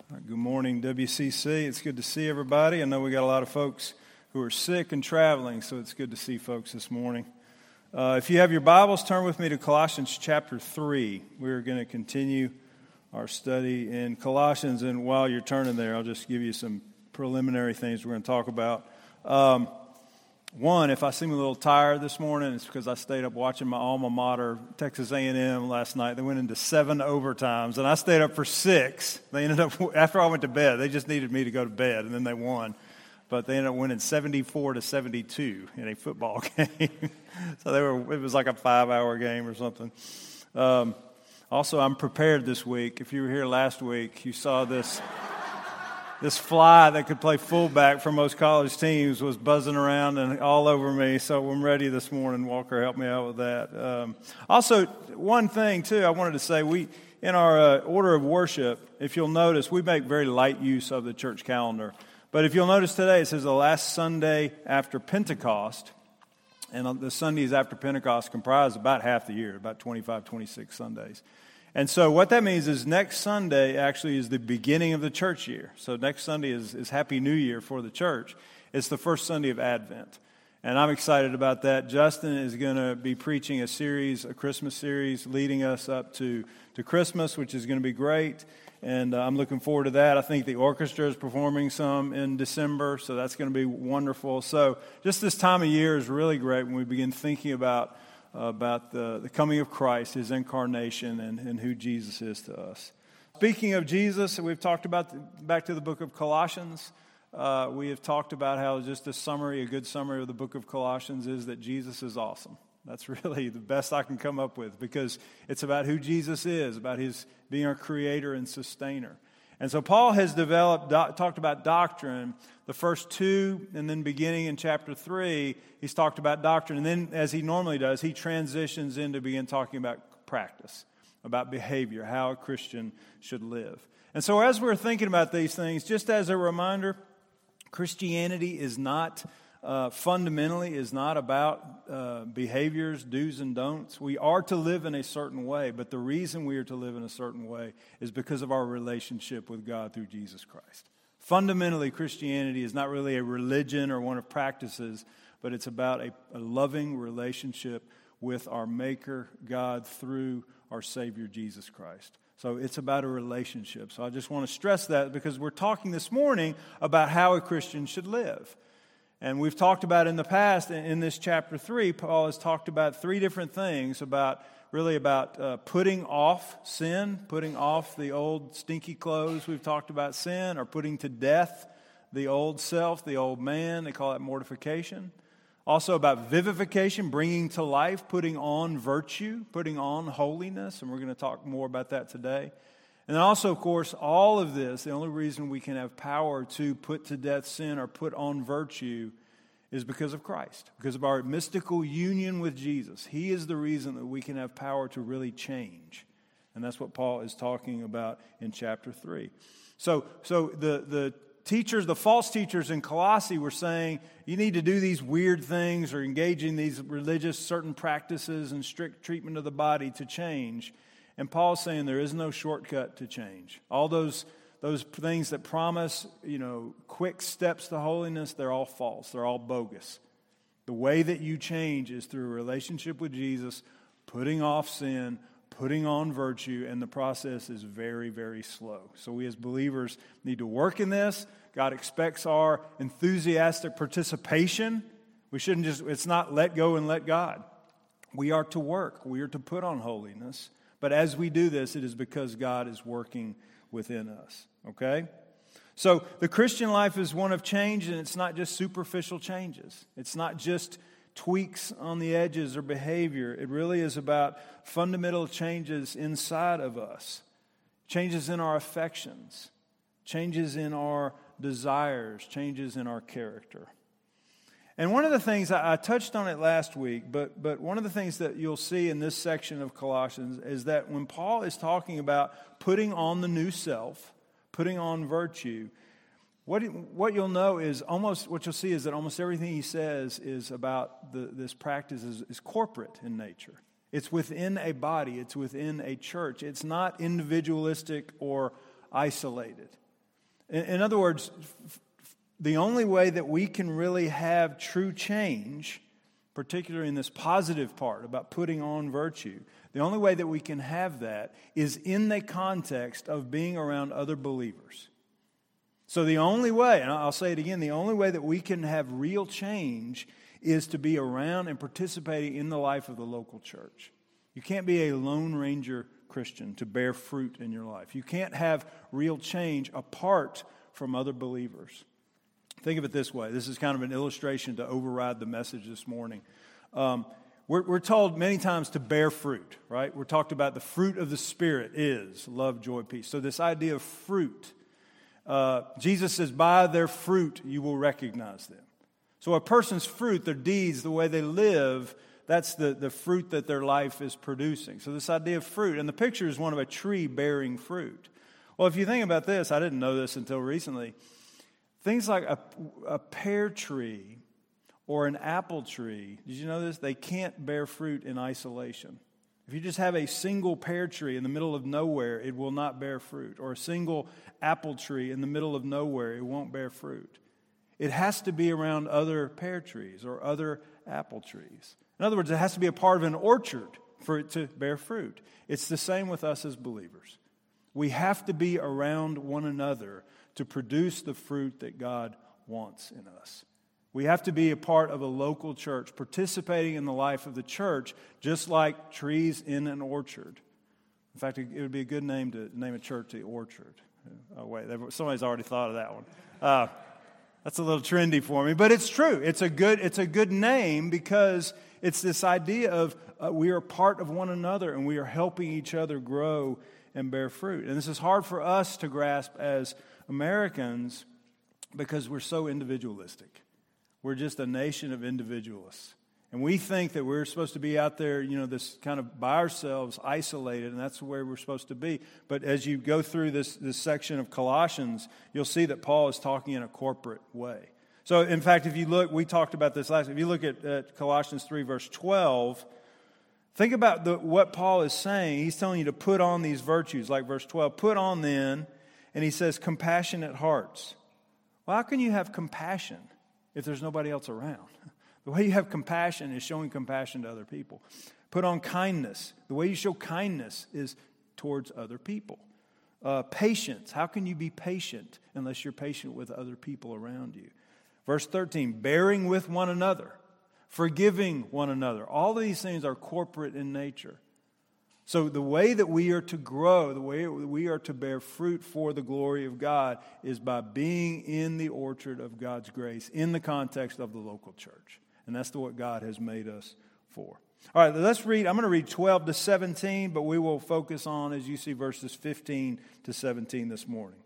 Good morning, WCC. It's good to see everybody. I know we got a lot of folks who are sick and traveling, so it's good to see folks this morning. If you have your Bibles, turn with me to Colossians chapter 3. We're going to continue our study in Colossians, and while you're turning there, I'll just give you some preliminary things we're going to talk about. One, if I seem a little tired this morning, it's because I stayed up watching my alma mater, Texas A&M, last night. They went into 7 overtimes, and I stayed up for 6. They ended up, after I went to bed, they just needed me to go to bed, and then they won. But they ended up winning 74-72 in a football game. So it was like a 5-hour game or something. Also, I'm prepared this week. If you were here last week, you saw this fly that could play fullback for most college teams was buzzing around and all over me, so I'm ready this morning. Walker helped me out with that. Also, one thing, too, I wanted to say, in our order of worship, if you'll notice, we make very light use of the church calendar. But if you'll notice today, it says the last Sunday after Pentecost, and the Sundays after Pentecost comprise about half the year, about 25, 26 Sundays. And so what that means is next Sunday actually is the beginning of the church year. So next Sunday is Happy New Year for the church. It's the first Sunday of Advent. And I'm excited about that. Justin is going to be preaching a Christmas series, leading us up to Christmas, which is going to be great. And I'm looking forward to that. I think the orchestra is performing some in December, so that's going to be wonderful. So just this time of year is really great when we begin thinking about the coming of Christ, His incarnation, and who Jesus is to us. Speaking of Jesus, we've talked about, back to the book of Colossians, we have talked about how just a good summary of the book of Colossians is that Jesus is awesome. That's really the best I can come up with, because it's about who Jesus is, about His being our creator and sustainer. And so Paul has talked about doctrine the first 2, and then beginning in chapter 3, he's talked about doctrine. And then, as he normally does, he transitions in to begin talking about practice, about behavior, how a Christian should live. And so as we're thinking about these things, just as a reminder, Christianity is not fundamentally is not about behaviors, do's and don'ts. We are to live in a certain way, but the reason we are to live in a certain way is because of our relationship with God through Jesus Christ. Fundamentally, Christianity is not really a religion or one of practices, but it's about a loving relationship with our Maker, God, through our Savior, Jesus Christ. So it's about a relationship. So I just want to stress that, because we're talking this morning about how a Christian should live. And we've talked about in the past, in this chapter 3, Paul has talked about 3 different things about putting off sin, putting off the old stinky clothes. We've talked about sin, or putting to death the old self, the old man. They call that mortification. Also about vivification, bringing to life, putting on virtue, putting on holiness. And we're going to talk more about that today. And then also, of course, all of this, the only reason we can have power to put to death sin or put on virtue is because of Christ, because of our mystical union with Jesus. He is the reason that we can have power to really change. And that's what Paul is talking about in chapter 3. So the teachers, the false teachers in Colossae were saying, you need to do these weird things or engage in these religious certain practices and strict treatment of the body to change. And Paul's saying there is no shortcut to change. All those things that promise, quick steps to holiness, they're all false. They're all bogus. The way that you change is through a relationship with Jesus, putting off sin, putting on virtue, and the process is very, very slow. So we as believers need to work in this. God expects our enthusiastic participation. It's not let go and let God. We are to work. We are to put on holiness. But as we do this, it is because God is working within us, okay? So the Christian life is one of change, and it's not just superficial changes. It's not just tweaks on the edges or behavior. It really is about fundamental changes inside of us, changes in our affections, changes in our desires, changes in our character. And one of the things, I touched on it last week, but one of the things that you'll see in this section of Colossians is that when Paul is talking about putting on the new self, putting on virtue, what you'll know is what you'll see is that almost everything he says is about this practice is corporate in nature. It's within a body. It's within a church. It's not individualistic or isolated. In other words, the only way that we can really have true change, particularly in this positive part about putting on virtue, the only way that we can have that is in the context of being around other believers. So the only way, and I'll say it again, the only way that we can have real change is to be around and participating in the life of the local church. You can't be a Lone Ranger Christian to bear fruit in your life. You can't have real change apart from other believers. Think of it this way. This is kind of an illustration to override the message this morning. We're told many times to bear fruit, right? We're talked about the fruit of the Spirit is love, joy, peace. So this idea of fruit, Jesus says, by their fruit you will recognize them. So a person's fruit, their deeds, the way they live, that's the fruit that their life is producing. So this idea of fruit, and the picture is one of a tree bearing fruit. Well, if you think about this, I didn't know this until recently. Things like a pear tree or an apple tree, did you know this? They can't bear fruit in isolation. If you just have a single pear tree in the middle of nowhere, it will not bear fruit. Or a single apple tree in the middle of nowhere, it won't bear fruit. It has to be around other pear trees or other apple trees. In other words, it has to be a part of an orchard for it to bear fruit. It's the same with us as believers. We have to be around one another to produce the fruit that God wants in us. We have to be a part of a local church, participating in the life of the church, just like trees in an orchard. In fact, it would be a good name to name a church the Orchard. Oh, wait, somebody's already thought of that one. That's a little trendy for me, but it's true. It's a good name because it's this idea of we are part of one another and we are helping each other grow and bear fruit. And this is hard for us to grasp as Americans because we're so individualistic. We're just a nation of individualists. And we think that we're supposed to be out there, this kind of by ourselves, isolated, and that's where we're supposed to be. But as you go through this section of Colossians, you'll see that Paul is talking in a corporate way. So, in fact, if you look, we talked about this last, if you look at Colossians 3, verse 12, think about what Paul is saying. He's telling you to put on these virtues, like verse 12, put on then, and he says, compassionate hearts. Well, how can you have compassion if there's nobody else around? The way you have compassion is showing compassion to other people. Put on kindness. The way you show kindness is towards other people. Patience. How can you be patient unless you're patient with other people around you? Verse 13, bearing with one another, forgiving one another. All of these things are corporate in nature. So the way that we are to grow, the way we are to bear fruit for the glory of God is by being in the orchard of God's grace in the context of the local church. And that's what God has made us for. All right, let's read. I'm going to read 12 to 17, but we will focus on, as you see, verses 15 to 17 this morning.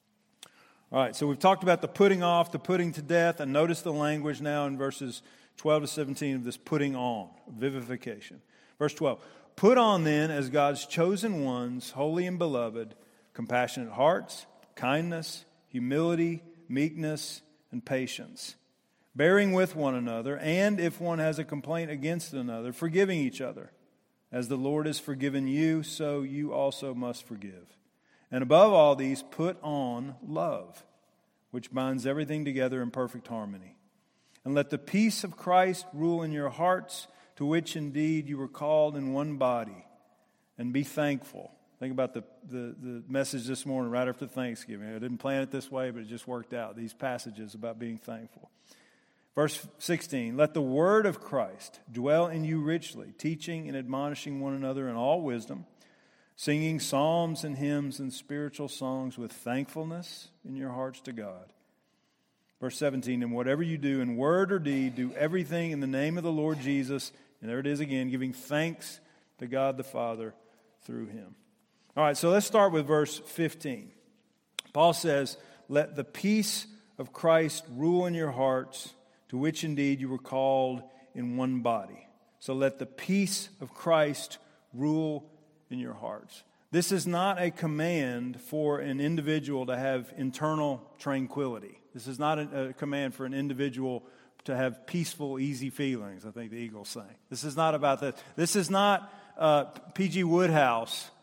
All right, so we've talked about the putting off, the putting to death, and notice the language now in verses 12 to 17 of this putting on, vivification. Verse 12. Put on then, as God's chosen ones, holy and beloved, compassionate hearts, kindness, humility, meekness, and patience, bearing with one another, and if one has a complaint against another, forgiving each other. As the Lord has forgiven you, so you also must forgive. And above all these, put on love, which binds everything together in perfect harmony. And let the peace of Christ rule in your hearts, to which indeed you were called in one body, and be thankful. Think about the message this morning right after Thanksgiving. I didn't plan it this way, but it just worked out. These passages about being thankful. Verse 16, let the word of Christ dwell in you richly, teaching and admonishing one another in all wisdom, singing psalms and hymns and spiritual songs with thankfulness in your hearts to God. Verse 17, and whatever you do in word or deed, do everything in the name of the Lord Jesus, and there it is again, giving thanks to God the Father through him. All right, so let's start with verse 15. Paul says, let the peace of Christ rule in your hearts, to which indeed you were called in one body. So let the peace of Christ rule in your hearts. This is not a command for an individual to have internal tranquility. This is not a command for an individual to have peaceful, easy feelings, I think the Eagles say. This is not about that. This is not P.G. Woodhouse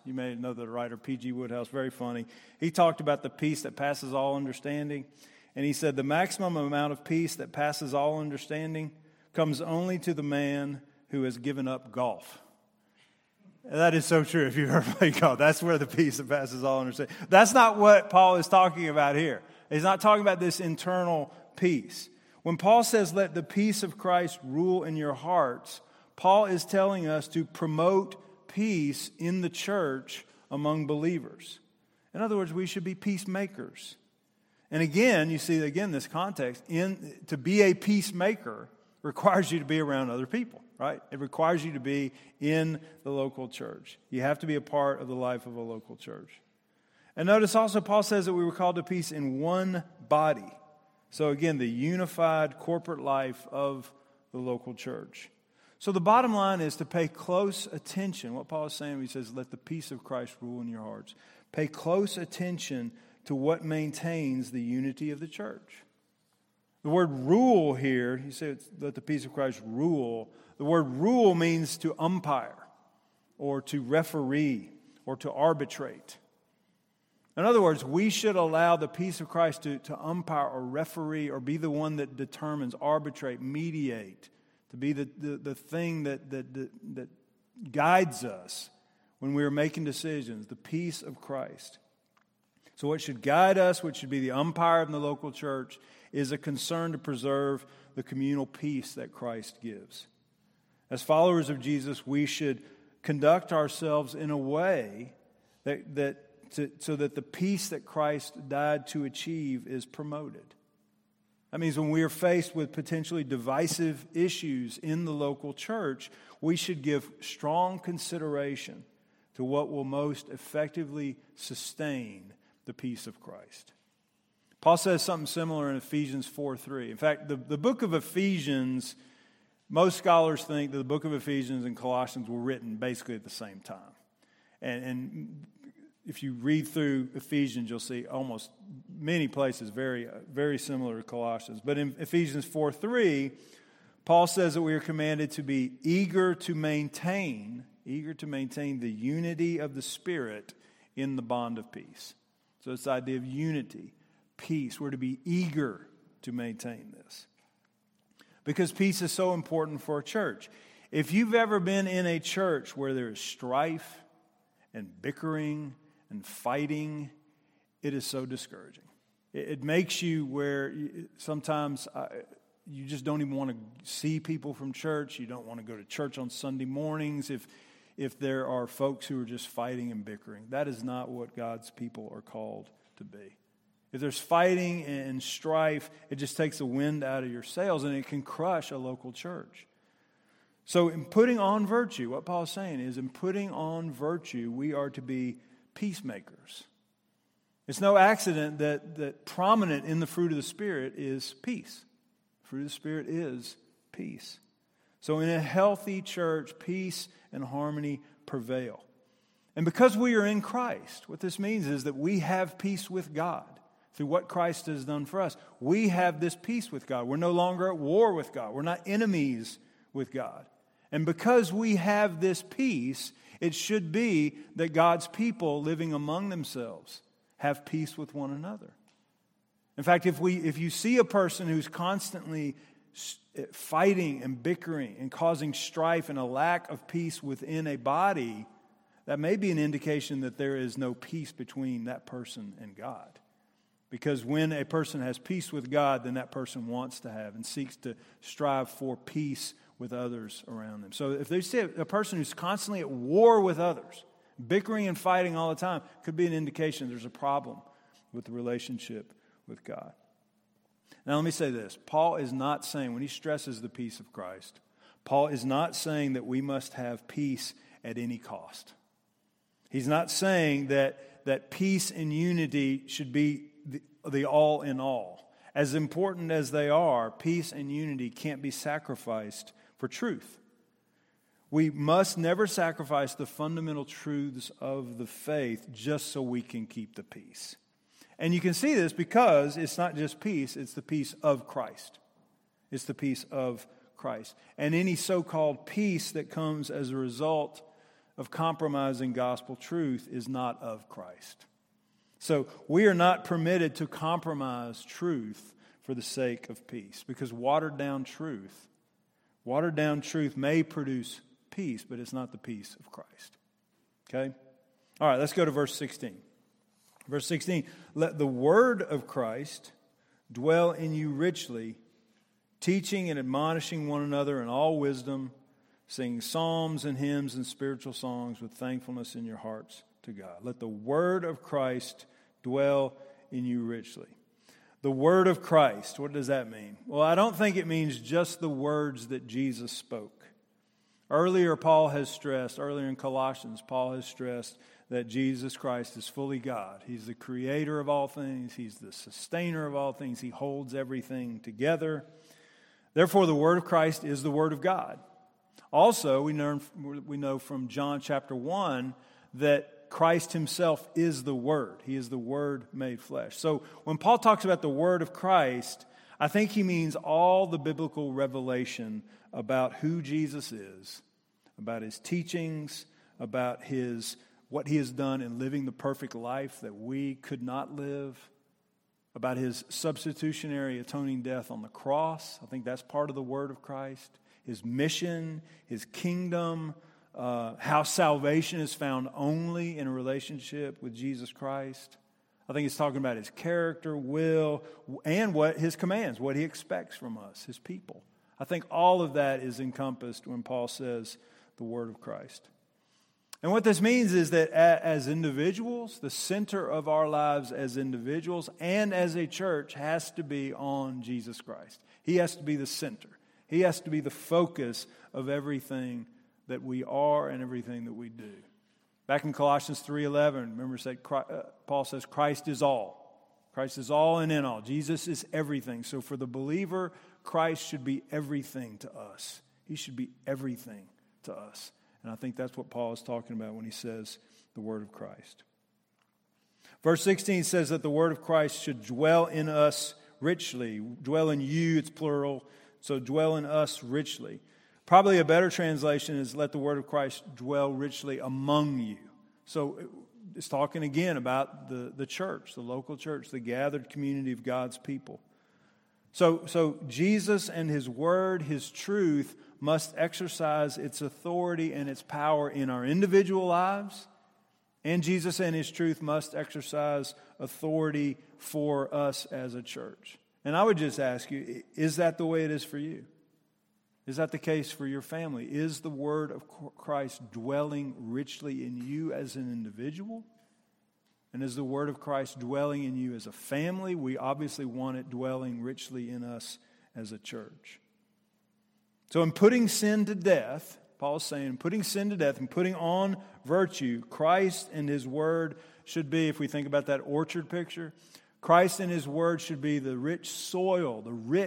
You may know the writer P.G. Woodhouse, very funny. He talked about the peace that passes all understanding. And he said, the maximum amount of peace that passes all understanding comes only to the man who has given up golf. And that is so true. If you've ever played golf, that's where the peace that passes all understanding. That's not what Paul is talking about here. He's not talking about this internal peace. When Paul says, let the peace of Christ rule in your hearts, Paul is telling us to promote peace in the church among believers. In other words, we should be peacemakers. And again, you see, this context, to be a peacemaker requires you to be around other people, right? It requires you to be in the local church. You have to be a part of the life of a local church. And notice also Paul says that we were called to peace in one body. So again, the unified corporate life of the local church. So the bottom line is to pay close attention. What Paul is saying, he says, let the peace of Christ rule in your hearts. Pay close attention to what maintains the unity of the church. The word rule here, he said, let the peace of Christ rule. The word rule means to umpire or to referee or to arbitrate. In other words, we should allow the peace of Christ to umpire or referee or be the one that determines, arbitrate, mediate, to be the thing that guides us when we are making decisions, the peace of Christ. So what should guide us, what should be the umpire in the local church, is a concern to preserve the communal peace that Christ gives. As followers of Jesus, we should conduct ourselves in a way so that the peace that Christ died to achieve is promoted. That means when we are faced with potentially divisive issues in the local church, we should give strong consideration to what will most effectively sustain the peace of Christ. Paul says something similar in Ephesians 4:3. In fact, the book of Ephesians, most scholars think that the book of Ephesians and Colossians were written basically at the same time. And if you read through Ephesians, you'll see almost many places very, very similar to Colossians. But in Ephesians 4:3, Paul says that we are commanded to be eager to maintain the unity of the Spirit in the bond of peace. So it's the idea of unity, peace. We're to be eager to maintain this. Because peace is so important for a church. If you've ever been in a church where there is strife and bickering and fighting, it is so discouraging. It makes you where sometimes you just don't even want to see people from church. You don't want to go to church on Sunday mornings if there are folks who are just fighting and bickering. That is not what God's people are called to be. If there's fighting and strife, it just takes the wind out of your sails and it can crush a local church. So in putting on virtue, what Paul is saying is in putting on virtue, we are to be peacemakers. It's no accident that prominent in the fruit of the Spirit is peace. The fruit of the Spirit is peace. So in a healthy church, peace and harmony prevail. And because we are in Christ, what this means is that we have peace with God through what Christ has done for us. We have this peace with God. We're no longer at war with God. We're not enemies with God. And because we have this peace, it should be that God's people living among themselves have peace with one another. In fact, if you see a person who's constantly fighting and bickering and causing strife and a lack of peace within a body, that may be an indication that there is no peace between that person and God. Because when a person has peace with God, then that person wants to have and seeks to strive for peace with others around them. So if they see a person who's constantly at war with others, bickering and fighting all the time, could be an indication there's a problem with the relationship with God. Now let me say this. Paul is not saying, when he stresses the peace of Christ, Paul is not saying that we must have peace at any cost. He's not saying that peace and unity should be the all in all. As important as they are, peace and unity can't be sacrificed for truth. We must never sacrifice the fundamental truths of the faith just so we can keep the peace. And you can see this because it's not just peace, it's the peace of Christ. It's the peace of Christ. And any so-called peace that comes as a result of compromising gospel truth is not of Christ. So we are not permitted to compromise truth for the sake of peace, because watered down truth may produce peace, but it's not the peace of Christ. Okay? All right, let's go to verse 16. Verse 16, let the word of Christ dwell in you richly, teaching and admonishing one another in all wisdom, singing psalms and hymns and spiritual songs with thankfulness in your hearts to God. Let the word of Christ dwell in you richly. The word of Christ, what does that mean? Well, I don't think it means just the words that Jesus spoke. Earlier in Colossians, Paul has stressed that Jesus Christ is fully God. He's the creator of all things. He's the sustainer of all things. He holds everything together. Therefore, the word of Christ is the word of God. Also, we know from John chapter 1 that Christ himself is the Word. He is the Word made flesh. So when Paul talks about the Word of Christ, I think he means all the biblical revelation about who Jesus is, about his teachings, about what he has done in living the perfect life that we could not live, about his substitutionary atoning death on the cross. I think that's part of the Word of Christ. His mission, his kingdom, how salvation is found only in a relationship with Jesus Christ. I think he's talking about his character, will, and what his commands, what he expects from us, his people. I think all of that is encompassed when Paul says the word of Christ. And what this means is that as individuals, the center of our lives as individuals and as a church has to be on Jesus Christ. He has to be the center. He has to be the focus of everything that we are and everything that we do. Back in Colossians 3:11, remember Paul says Christ is all. Christ is all and in all. Jesus is everything. So for the believer, Christ should be everything to us. He should be everything to us. And I think that's what Paul is talking about when he says the word of Christ. Verse 16 says that the word of Christ should dwell in us richly. Dwell in you, it's plural. So dwell in us richly. Probably a better translation is let the word of Christ dwell richly among you. So it's talking again about the church, the local church, the gathered community of God's people. So Jesus and his word, his truth, must exercise its authority and its power in our individual lives. And Jesus and his truth must exercise authority for us as a church. And I would just ask you, is that the way it is for you? Is that the case for your family? Is the word of Christ dwelling richly in you as an individual? And is the word of Christ dwelling in you as a family? We obviously want it dwelling richly in us as a church. So in putting sin to death, Paul is saying, putting sin to death and putting on virtue, Christ and his word should be, if we think about that orchard picture, Christ and his word should be the rich soil,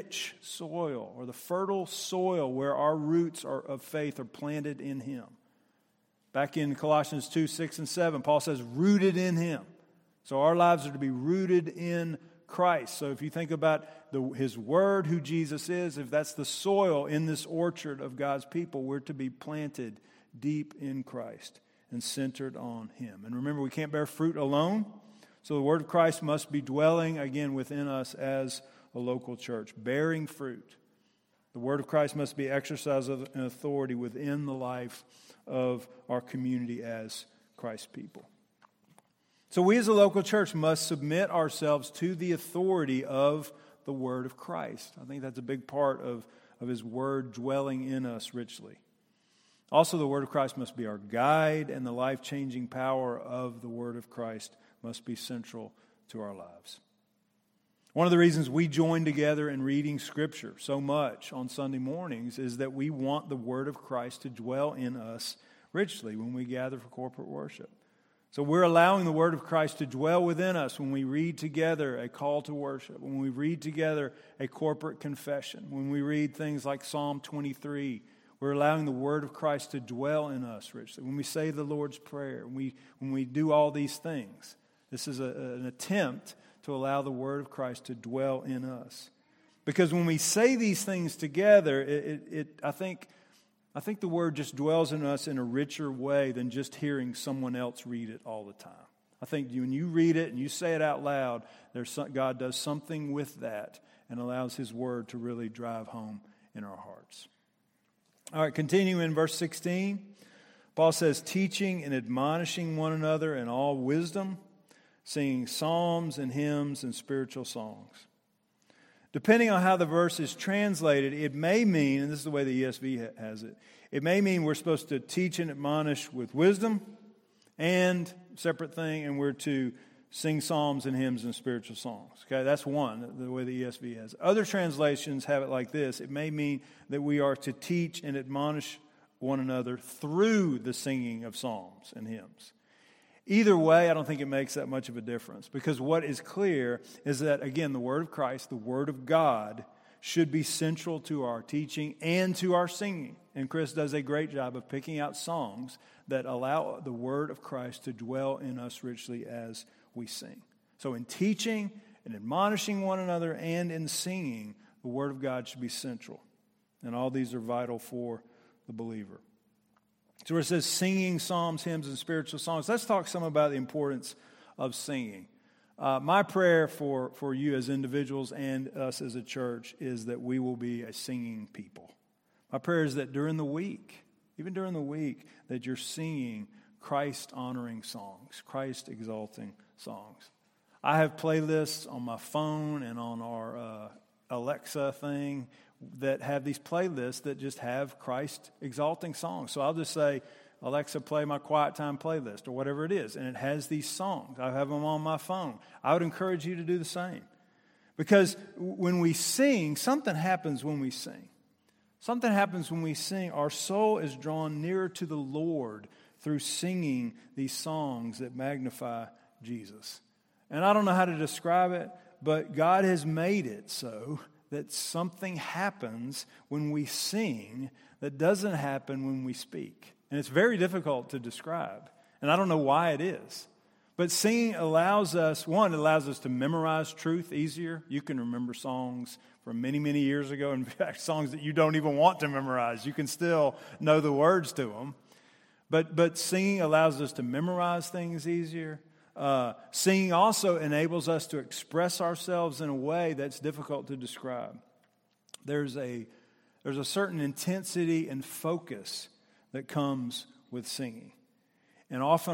or the fertile soil where our roots of faith are planted in him. Back in Colossians 2, 6, and 7, Paul says, rooted in him. So our lives are to be rooted in Christ. So if you think about his word, who Jesus is, if that's the soil in this orchard of God's people, we're to be planted deep in Christ and centered on him. And remember, we can't bear fruit alone. So the word of Christ must be dwelling again within us as a local church, bearing fruit. The word of Christ must be exercised in authority within the life of our community as Christ's people. So we as a local church must submit ourselves to the authority of the word of Christ. I think that's a big part of his word dwelling in us richly. Also, the word of Christ must be our guide, and the life-changing power of the word of Christ must be central to our lives. One of the reasons we join together in reading Scripture so much on Sunday mornings is that we want the word of Christ to dwell in us richly when we gather for corporate worship. So we're allowing the word of Christ to dwell within us when we read together a call to worship, when we read together a corporate confession, when we read things like Psalm 23. We're allowing the word of Christ to dwell in us richly. When we say the Lord's Prayer, when we do all these things, this is an attempt to allow the word of Christ to dwell in us. Because when we say these things together, I think I think the Word just dwells in us in a richer way than just hearing someone else read it all the time. I think when you read it and you say it out loud, God does something with that and allows His Word to really drive home in our hearts. All right, continue in verse 16. Paul says, teaching and admonishing one another in all wisdom, singing psalms and hymns and spiritual songs. Depending on how the verse is translated, it may mean, and this is the way the ESV has it, it may mean we're supposed to teach and admonish with wisdom, and, separate thing, and we're to sing psalms and hymns and spiritual songs. Okay, that's one, the way the ESV has it. Other translations have it like this. It may mean that we are to teach and admonish one another through the singing of psalms and hymns. Either way, I don't think it makes that much of a difference, because what is clear is that, again, the Word of Christ, the Word of God, should be central to our teaching and to our singing. And Chris does a great job of picking out songs that allow the Word of Christ to dwell in us richly as we sing. So in teaching and admonishing one another and in singing, the Word of God should be central. And all these are vital for the believer. So where it says singing psalms, hymns, and spiritual songs, let's talk some about the importance of singing. My prayer for you as individuals and us as a church is that we will be a singing people. My prayer is that during the week, even during the week, that you're singing Christ-honoring songs, Christ-exalting songs. I have playlists on my phone and on our Alexa thing that have these playlists that just have Christ-exalting songs. So I'll just say, Alexa, play my quiet time playlist or whatever it is. And it has these songs. I have them on my phone. I would encourage you to do the same. Because when we sing, something happens when we sing. Something happens when we sing. Our soul is drawn nearer to the Lord through singing these songs that magnify Jesus. And I don't know how to describe it, but God has made it so that something happens when we sing that doesn't happen when we speak. And it's very difficult to describe. And I don't know why it is. But singing allows us, one, it allows us to memorize truth easier. You can remember songs from many, many years ago. In fact, songs that you don't even want to memorize. You can still know the words to them. But singing allows us to memorize things easier. Singing also enables us to express ourselves in a way that's difficult to describe. There's a certain intensity and focus that comes with singing. And often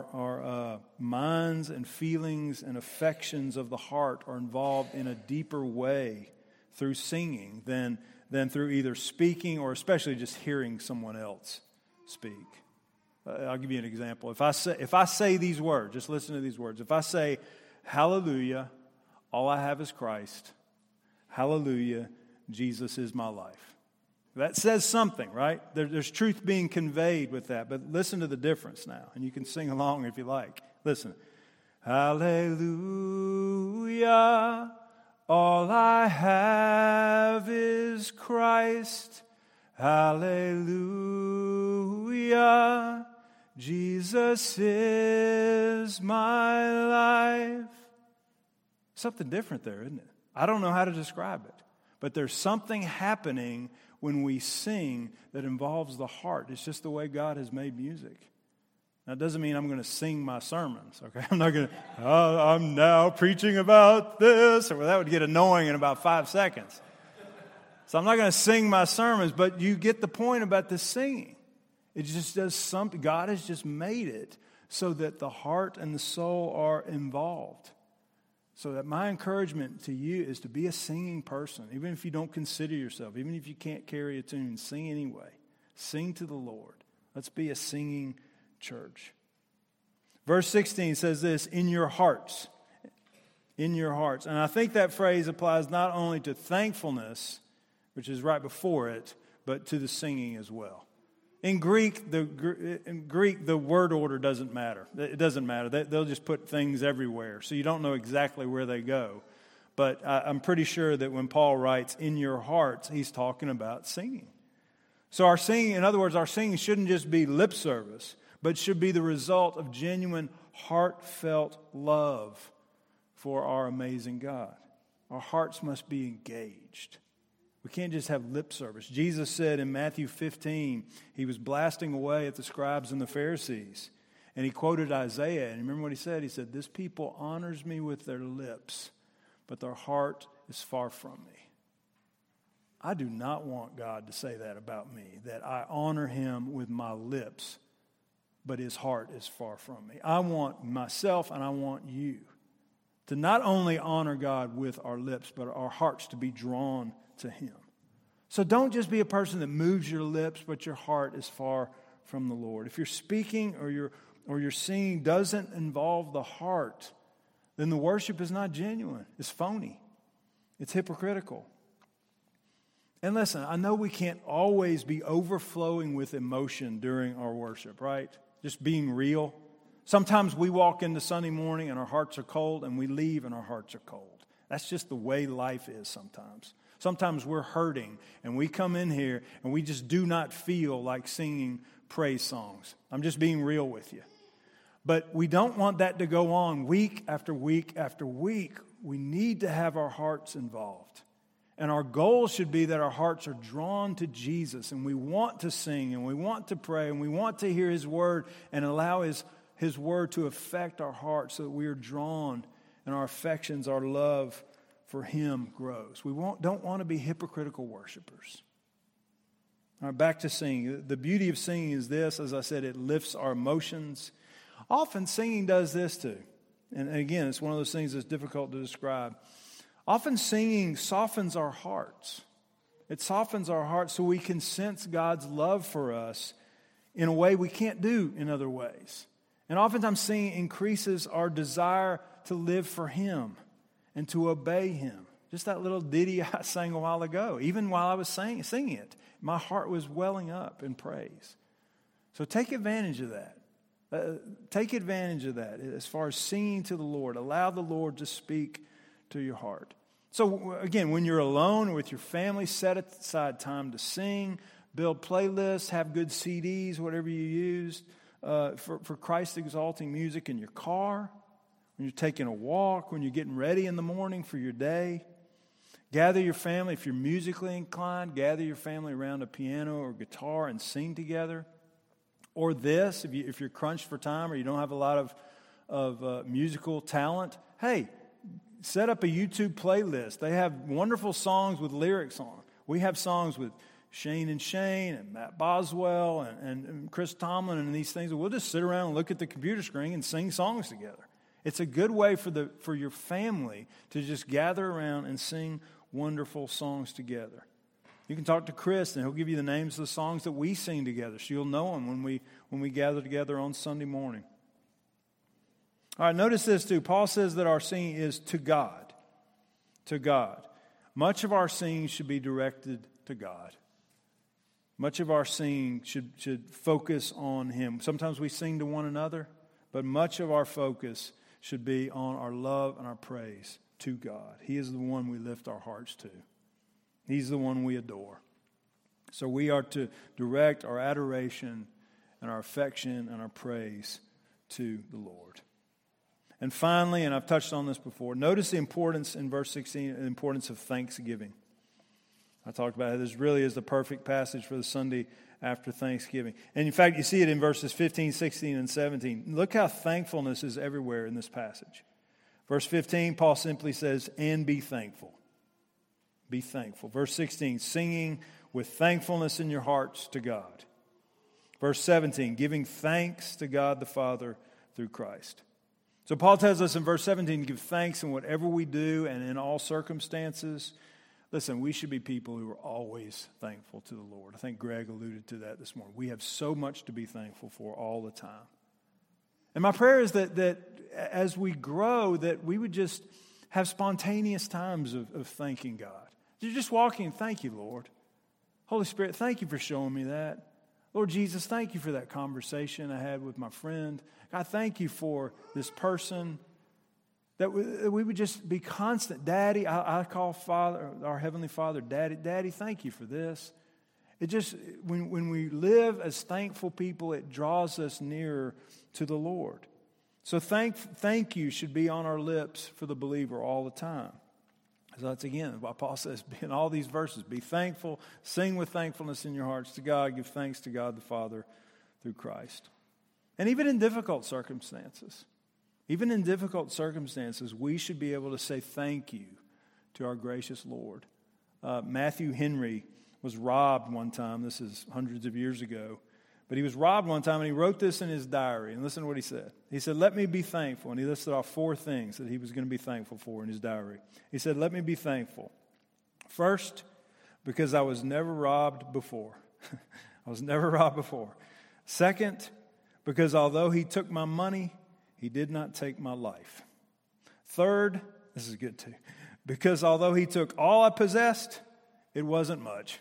our minds and feelings and affections of the heart are involved in a deeper way through singing than through either speaking or especially just hearing someone else speak. I'll give you an example. If I say these words, just listen to these words. If I say, hallelujah, all I have is Christ. Hallelujah, Jesus is my life. That says something, right? There's truth being conveyed with that. But listen to the difference now. And you can sing along if you like. Listen. Hallelujah, all I have is Christ. Hallelujah, Jesus is my life. Something different there, isn't it? I don't know how to describe it. But there's something happening when we sing that involves the heart. It's just the way God has made music. Now, it doesn't mean I'm going to sing my sermons, okay? I'm not going to, I'm now preaching about this. Or that would get annoying in about 5 seconds. So I'm not going to sing my sermons, but you get the point about this singing. It just does something. God has just made it so that the heart and the soul are involved. So that my encouragement to you is to be a singing person. Even if you don't consider yourself, even if you can't carry a tune, sing anyway. Sing to the Lord. Let's be a singing church. Verse 16 says this, in your hearts. In your hearts. And I think that phrase applies not only to thankfulness, which is right before it, but to the singing as well. In Greek, the word order doesn't matter. It doesn't matter. They'll just put things everywhere, so you don't know exactly where they go. But I'm pretty sure that when Paul writes, in your hearts, he's talking about singing. So our singing, in other words, our singing shouldn't just be lip service, but should be the result of genuine, heartfelt love for our amazing God. Our hearts must be engaged. We can't just have lip service. Jesus said in Matthew 15, he was blasting away at the scribes and the Pharisees. And he quoted Isaiah. And remember what he said? He said, "This people honors me with their lips, but their heart is far from me." I do not want God to say that about me, that I honor him with my lips, but his heart is far from me. I want myself and I want you to not only honor God with our lips, but our hearts to be drawn to him. So don't just be a person that moves your lips, but your heart is far from the Lord. If you're speaking or your singing doesn't involve the heart, then the worship is not genuine. It's phony. It's hypocritical. And listen, I know we can't always be overflowing with emotion during our worship, right? Just being real. Sometimes we walk into Sunday morning and our hearts are cold, and we leave and our hearts are cold. That's just the way life is sometimes. Sometimes we're hurting and we come in here and we just do not feel like singing praise songs. I'm just being real with you. But we don't want that to go on week after week after week. We need to have our hearts involved. And our goal should be that our hearts are drawn to Jesus, and we want to sing, and we want to pray, and we want to hear his word and allow his word to affect our hearts so that we are drawn and our affections, our love for him grows. We don't want to be hypocritical worshipers. All right, back to singing. The beauty of singing is this, as I said, it lifts our emotions. Often singing does this too. And again, it's one of those things that's difficult to describe. Often singing softens our hearts. It softens our hearts so we can sense God's love for us in a way we can't do in other ways. And oftentimes singing increases our desire to live for him and to obey him. Just that little ditty I sang a while ago, even while I was singing it, my heart was welling up in praise. So take advantage of that. Take advantage of that as far as singing to the Lord. Allow the Lord to speak to your heart. So again, when you're alone or with your family, set aside time to sing, build playlists, have good CDs, whatever you use for Christ-exalting music in your car, when you're taking a walk, when you're getting ready in the morning for your day. Gather your family, if you're musically inclined, gather your family around a piano or guitar and sing together. Or this, if you're crunched for time or you don't have a lot of musical talent, hey, set up a YouTube playlist. They have wonderful songs with lyrics on. We have songs with Shane and Matt Boswell and Chris Tomlin and these things. We'll just sit around and look at the computer screen and sing songs together. It's a good way for your family to just gather around and sing wonderful songs together. You can talk to Chris and he'll give you the names of the songs that we sing together, so you'll know them when we gather together on Sunday morning. All right, notice this too. Paul says that our singing is to God. To God. Much of our singing should be directed to God. Much of our singing should focus on him. Sometimes we sing to one another, but much of our focus should be on our love and our praise to God. He is the one we lift our hearts to. He's the one we adore. So we are to direct our adoration and our affection and our praise to the Lord. And finally, and I've touched on this before, notice the importance in verse 16, the importance of thanksgiving. I talked about it. This really is the perfect passage for the Sunday after Thanksgiving. And in fact, you see it in verses 15, 16, and 17. Look how thankfulness is everywhere in this passage. Verse 15, Paul simply says, and be thankful. Be thankful. Verse 16, singing with thankfulness in your hearts to God. Verse 17, giving thanks to God the Father through Christ. So Paul tells us in verse 17 to give thanks in whatever we do and in all circumstances. Listen, we should be people who are always thankful to the Lord. I think Greg alluded to that this morning. We have so much to be thankful for all the time. And my prayer is that as we grow, that we would just have spontaneous times of thanking God. You're just walking, thank you, Lord. Holy Spirit, thank you for showing me that. Lord Jesus, thank you for that conversation I had with my friend. God, thank you for this person. That we would just be constant. Daddy, I call Father, our Heavenly Father, Daddy. Daddy, thank you for this. It just, when we live as thankful people, it draws us nearer to the Lord. So thank you should be on our lips for the believer all the time. So that's again what Paul says in all these verses. Be thankful, sing with thankfulness in your hearts to God, give thanks to God the Father through Christ. And even in difficult circumstances, we should be able to say thank you to our gracious Lord. Matthew Henry was robbed one time. This is hundreds of years ago. But he was robbed one time, and he wrote this in his diary. And listen to what he said. He said, let me be thankful. And he listed off 4 things that he was going to be thankful for in his diary. He said, let me be thankful. First, because I was never robbed before. I was never robbed before. Second, because although he took my money, he did not take my life. Third, this is good too, because although he took all I possessed, it wasn't much.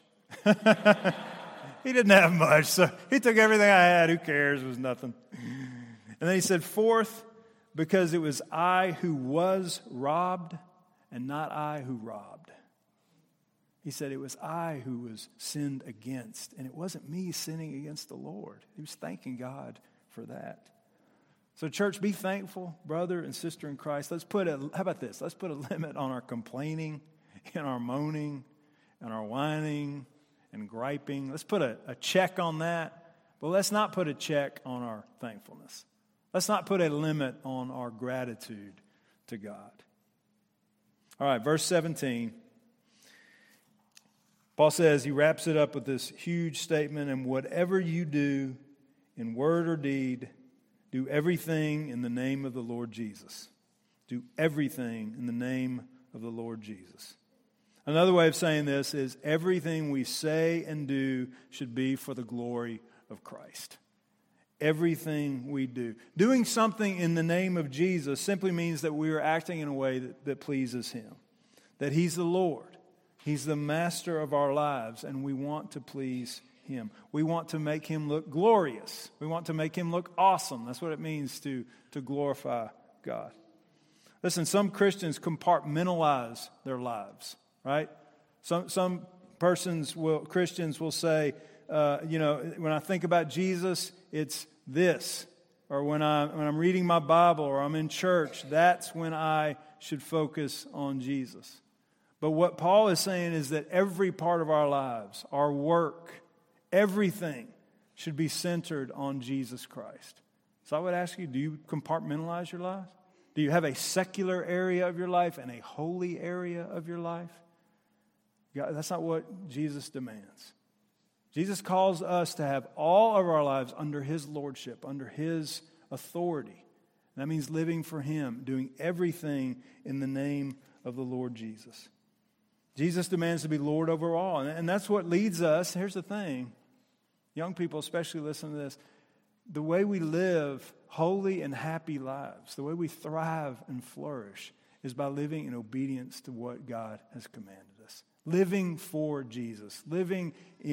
He didn't have much, so he took everything I had. Who cares? It was nothing. And then he said, fourth, because it was I who was robbed and not I who robbed. He said it was I who was sinned against, and it wasn't me sinning against the Lord. He was thanking God for that. So church, be thankful, brother and sister in Christ. How about this? Let's put a limit on our complaining and our moaning and our whining and griping. Let's put a check on that, but let's not put a check on our thankfulness. Let's not put a limit on our gratitude to God. All right, verse 17. Paul says, he wraps it up with this huge statement, and whatever you do in word or deed, do everything in the name of the Lord Jesus. Do everything in the name of the Lord Jesus. Another way of saying this is everything we say and do should be for the glory of Christ. Everything we do. Doing something in the name of Jesus simply means that we are acting in a way that pleases Him. That He's the Lord. He's the master of our lives, and we want to please Him. We want to make Him look glorious. We want to make Him look awesome. That's what it means to glorify God. Listen, some Christians compartmentalize their lives. Right? Some Christians will say, when I think about Jesus, it's this. Or when I'm reading my Bible or I'm in church, that's when I should focus on Jesus. But what Paul is saying is that every part of our lives, our work, everything should be centered on Jesus Christ. So I would ask you, do you compartmentalize your life? Do you have a secular area of your life and a holy area of your life? God, that's not what Jesus demands. Jesus calls us to have all of our lives under His lordship, under His authority. And that means living for Him, doing everything in the name of the Lord Jesus. Jesus demands to be Lord over all. And that's what leads us. Here's the thing. Young people especially listen to this. The way we live holy and happy lives, the way we thrive and flourish, is by living in obedience to what God has commanded us. Living for Jesus, living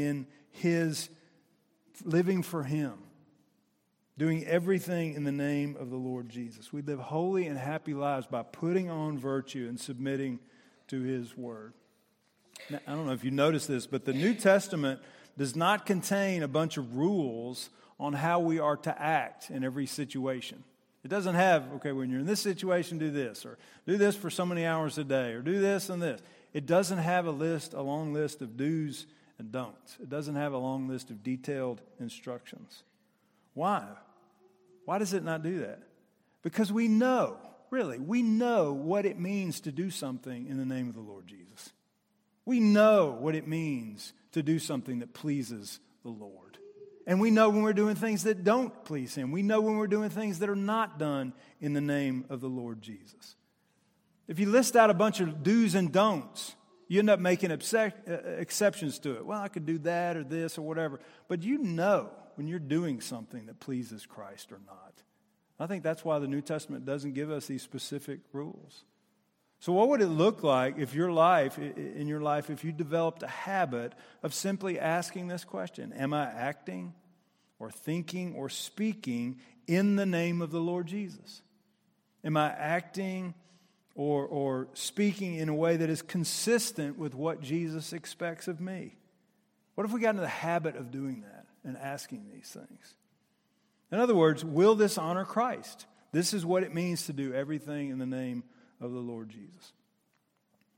for Him, doing everything in the name of the Lord Jesus. We live holy and happy lives by putting on virtue and submitting to His Word. Now, I don't know if you noticed this, but the New Testament does not contain a bunch of rules on how we are to act in every situation. It doesn't have, when you're in this situation, do this, or do this for so many hours a day, or do this and this. It doesn't have a long list of do's and don'ts. It doesn't have a long list of detailed instructions. Why? Why does it not do that? Because we know what it means to do something in the name of the Lord Jesus. We know what it means to do something that pleases the Lord. And we know when we're doing things that don't please Him. We know when we're doing things that are not done in the name of the Lord Jesus. If you list out a bunch of do's and don'ts, you end up making exceptions to it. Well, I could do that or this or whatever. But you know when you're doing something that pleases Christ or not. I think that's why the New Testament doesn't give us these specific rules. So what would it look like if if you developed a habit of simply asking this question: am I acting or thinking or speaking in the name of the Lord Jesus? Am I acting or speaking in a way that is consistent with what Jesus expects of me? What if we got into the habit of doing that and asking these things? In other words, will this honor Christ? This is what it means to do everything in the name of the Lord Jesus.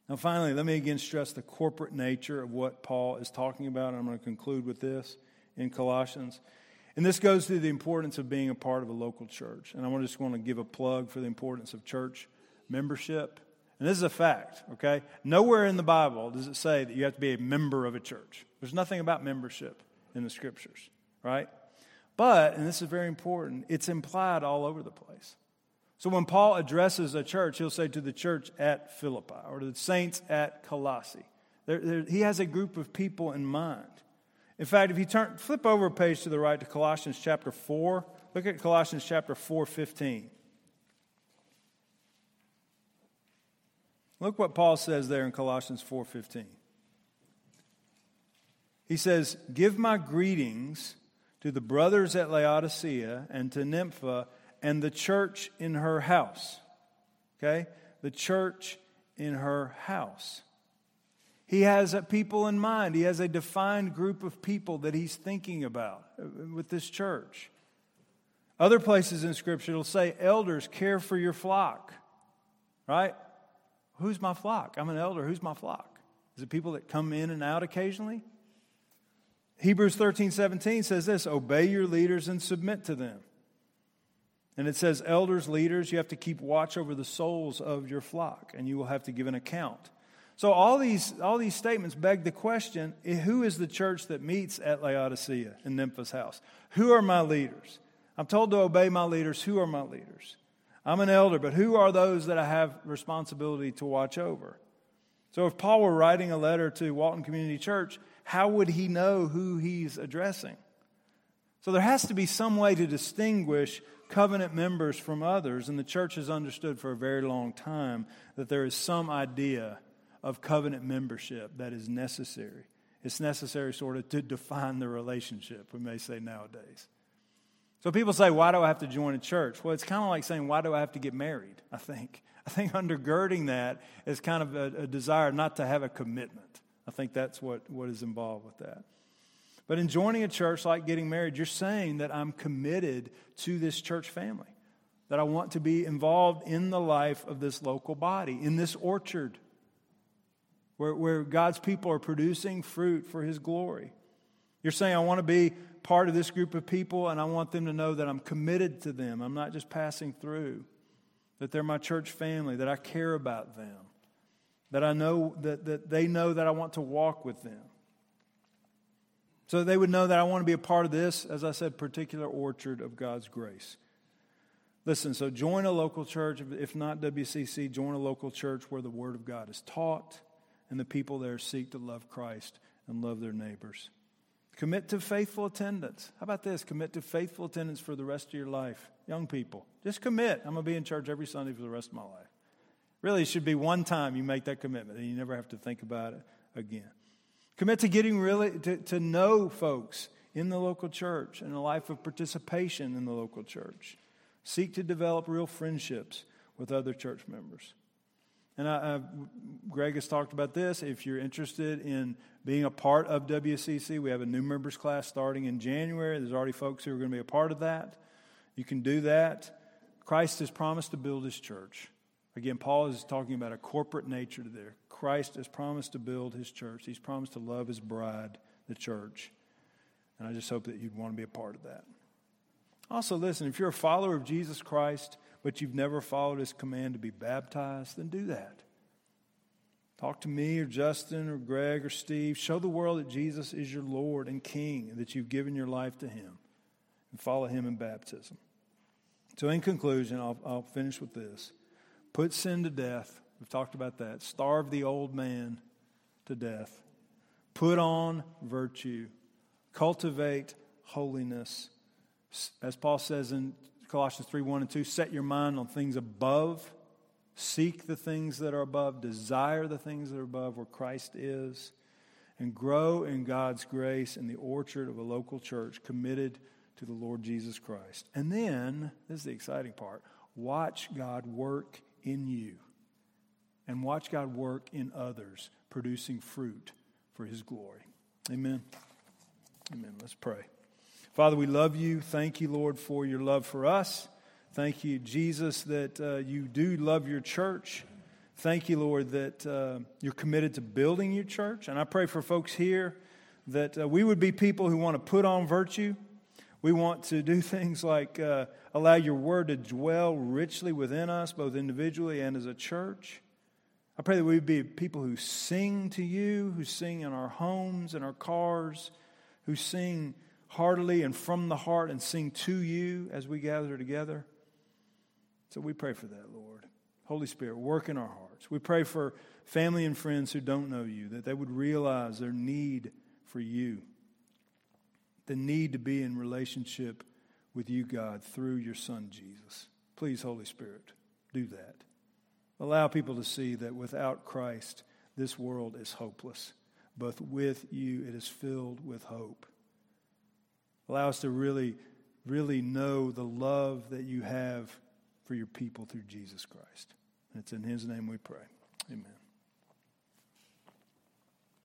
Now, finally, let me again stress the corporate nature of what Paul is talking about. And I'm going to conclude with this in Colossians. And this goes to the importance of being a part of a local church. And I just want to give a plug for the importance of church membership. And this is a fact, okay? Nowhere in the Bible does it say that you have to be a member of a church. There's nothing about membership in the Scriptures, right? But, and this is very important, it's implied all over the place. So when Paul addresses a church, he'll say to the church at Philippi or to the saints at Colossae. He has a group of people in mind. In fact, if you flip over a page to the right to Colossians chapter 4, look at Colossians chapter 4:15. Look what Paul says there in Colossians 4:15. He says, "Give my greetings to the brothers at Laodicea and to Nympha and the church in her house." Okay? The church in her house. He has people in mind. He has a defined group of people that he's thinking about with this church. Other places in Scripture it'll say, elders, care for your flock. Right? Who's my flock? I'm an elder. Who's my flock? Is it people that come in and out occasionally? Hebrews 13:17 says this, obey your leaders and submit to them. And it says, elders, leaders, you have to keep watch over the souls of your flock, and you will have to give an account. So all these statements beg the question, who is the church that meets at Laodicea in Nympha's house? Who are my leaders? I'm told to obey my leaders. Who are my leaders? I'm an elder, but who are those that I have responsibility to watch over? So if Paul were writing a letter to Walton Community Church, how would he know who he's addressing? So there has to be some way to distinguish covenant members from others, and the church has understood for a very long time that there is some idea of covenant membership that is necessary. It's necessary sort of to define the relationship, we may say nowadays. So people say, why do I have to join a church? Well, it's kind of like saying, why do I have to get married, I think. I think undergirding that is kind of a desire not to have a commitment. I think that's what is involved with that. But in joining a church like getting married, you're saying that I'm committed to this church family, that I want to be involved in the life of this local body, in this orchard, where God's people are producing fruit for His glory. You're saying, I want to be part of this group of people, and I want them to know that I'm committed to them. I'm not just passing through, that they're my church family, that I care about them, that I know that they know that I want to walk with them. So they would know that I want to be a part of this, as I said, particular orchard of God's grace. Listen, so join a local church. If not WCC, join a local church where the Word of God is taught and the people there seek to love Christ and love their neighbors. Commit to faithful attendance. How about this? Commit to faithful attendance for the rest of your life. Young people, just commit. I'm going to be in church every Sunday for the rest of my life. Really, it should be one time you make that commitment, and you never have to think about it again. Commit to getting to know folks in the local church and a life of participation in the local church. Seek to develop real friendships with other church members. And Greg has talked about this. If you're interested in being a part of WCC, we have a new members class starting in January. There's already folks who are going to be a part of that. You can do that. Christ has promised to build His church. Again, Paul is talking about a corporate nature to there. Christ has promised to build His church. He's promised to love His bride, the church. And I just hope that you'd want to be a part of that. Also, listen, if you're a follower of Jesus Christ, but you've never followed His command to be baptized, then do that. Talk to me or Justin or Greg or Steve. Show the world that Jesus is your Lord and King, and that you've given your life to Him, and follow Him in baptism. So in conclusion, I'll finish with this. Put sin to death. We've talked about that. Starve the old man to death. Put on virtue. Cultivate holiness. As Paul says in Colossians 3:1-2, set your mind on things above. Seek the things that are above. Desire the things that are above where Christ is. And grow in God's grace in the orchard of a local church committed to the Lord Jesus Christ. And then, this is the exciting part, watch God work in you. And watch God work in others, producing fruit for His glory. Amen. Amen. Let's pray. Father, we love You. Thank You, Lord, for Your love for us. Thank You, Jesus, that You do love Your church. Thank you, Lord, that you're committed to building your church. And I pray for folks here that we would be people who want to put on virtue. We want to do things like allow your word to dwell richly within us, both individually and as a church. I pray that we would be people who sing to you, who sing in our homes and our cars, who sing heartily and from the heart and sing to you as we gather together. So we pray for that, Lord. Holy Spirit, work in our hearts. We pray for family and friends who don't know you, that they would realize their need for you, the need to be in relationship with you, God, through your Son, Jesus. Please, Holy Spirit, do that. Allow people to see that without Christ, this world is hopeless. But with you, it is filled with hope. Allow us to really, really know the love that you have for your people through Jesus Christ. And it's in his name we pray. Amen.